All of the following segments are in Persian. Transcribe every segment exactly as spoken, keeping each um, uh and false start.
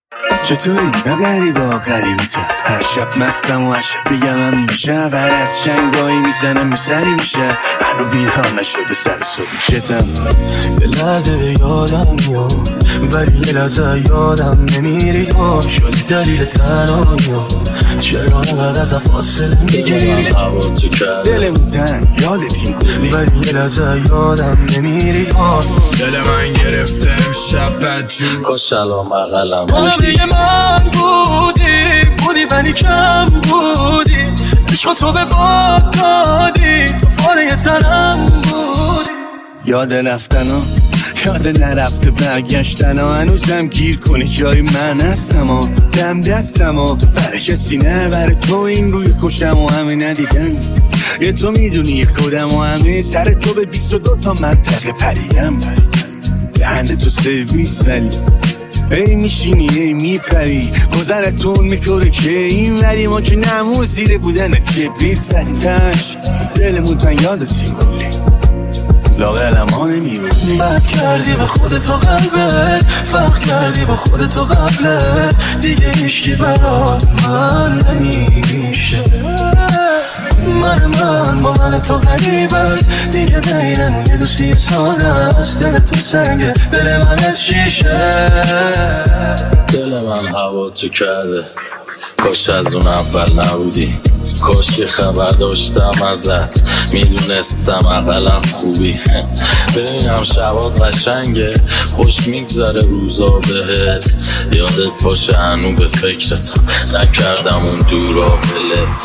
چطوری؟ نه غریبا غریبیتم هر شب مستم و هر شب بگم همین میشه هر از شنگایی میزنم میسری میشه هنو بیرها نشده سر صبحیتم یه لحظه به یادم میاد ولی یه لحظه یادم نمیری تو شدی دلیل تنهایی چرا انقدر از فاصله میگیری هوا تو کرده دلمون تن یادتیم کلی ولی یه لحظه یادم نمیری تو دل من گرفته امشب بدجور کاش الان بغلم دیگه من بودی بودی ولی کم بودی عشق تو به باد دادی تو پاره تنم بودی یاد رفتن ها یاد نرفته برگشتن ها هنوزم گیر کنی جای من هستم ها دم دستم ها برای کسی نه برای تو این روی کشم و همه ندیدن یه تو میدونی یه کدم و همه سر تو به بیست و دو تا منطقه پریم دهن تو سرویس ولی ای میشینی ای میپری گذرتون میکنه که این وری ما که نمو زیر بودنت کبریت زدی تش دلمون تن یادتیم کلی لاغلم ها نمیبودی بد کردی به خودت و قلبت فرق کردی با خودت و قبلت دیگه هیچکی برات من نمیشه من من با من تو غریب است دیگه بینمون یه دوستی ساده است دل تو سنگه دل من از شیشه دل من هوا تو کرده کاش از اون اول نبودی کاش که خبر داشتم ازت میدونستم اقلم خوبی ببینم شبات قشنگه خوش میگذره روزا بهت یادت باشه هنو به فکرتم نکردم اون دورا بلت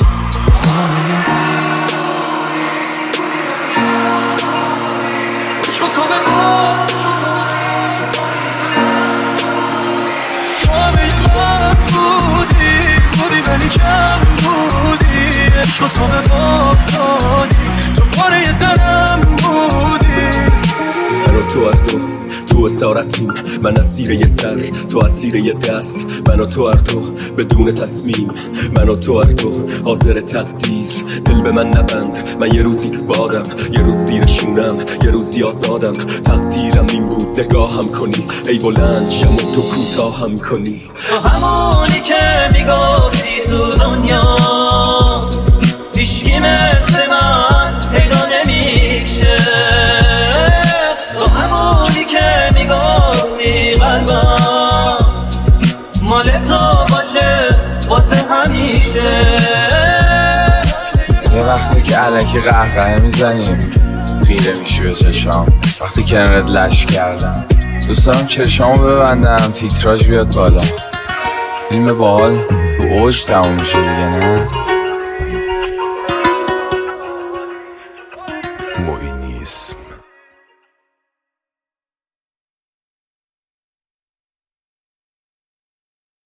عشق تو به باد دادی تو پاره تنم بودی من و تو هر دو تو اسارتیم من اسیر یه سر تو اسیر یه دست من و تو هر دو بدون تصمیم من و تو هر دو حاضر تقدیر دل به من نبند من یه روزی تو بادم یه روز زیر شونم یه روزی آزادم تقدیرم این بود نگاهم کنی ای بلند شم و تو کوتاهم کنی تو همونی که میگفتی تو دنیا هیچکی مثل من پیدا نمیشه تو همونی که میگفتی قلبم مال تو باشه واسه همیشه یه وقتی که علکی قهقه میزنیم خیره میشی به چشام وقتی که انقدر لش کردم دوست دارم چشامو ببندم تیتراژ بیاد بالا فیلم باحال تو اوج تموم میشه دیگه نه موینیسم